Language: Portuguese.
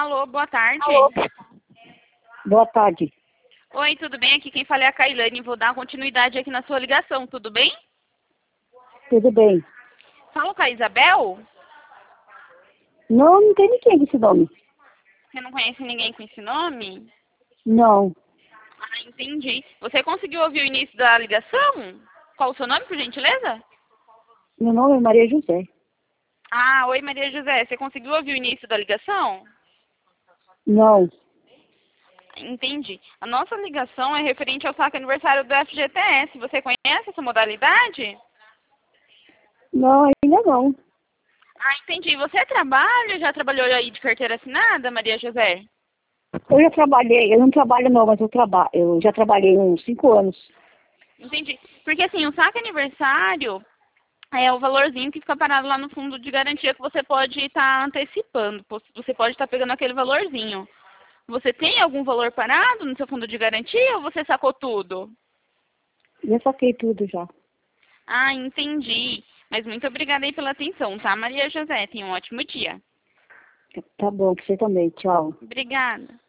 Alô, boa tarde. Alô. Boa tarde. Oi, tudo bem? Aqui quem fala é a Kailane. Vou dar continuidade aqui na sua ligação, tudo bem? Tudo bem? Falo com a Isabel? Não, não tem ninguém com esse nome. Você não conhece ninguém com esse nome? Não. Ah, entendi. Você conseguiu ouvir o início da ligação? Qual o seu nome, por gentileza? Meu nome é Maria José. Ah, oi Maria José. Você conseguiu ouvir o início da ligação? Não. Entendi. A nossa ligação é referente ao saque aniversário do FGTS. Você conhece essa modalidade? Não, ainda não. Ah, entendi. Você trabalha, já trabalhou aí de carteira assinada, Maria José? Eu já trabalhei, eu não trabalho não, mas eu trabalho. Eu já trabalhei uns 5 anos. Entendi. Porque assim, o saque aniversário é o valorzinho que fica parado lá no fundo de garantia que você pode estar antecipando. Você pode estar pegando aquele valorzinho. Você tem algum valor parado no seu fundo de garantia ou você sacou tudo? Já saquei tudo já. Ah, entendi. Mas muito obrigada aí pela atenção, tá, Maria José? Tenha um ótimo dia. Tá bom, pra você também. Tchau. Obrigada.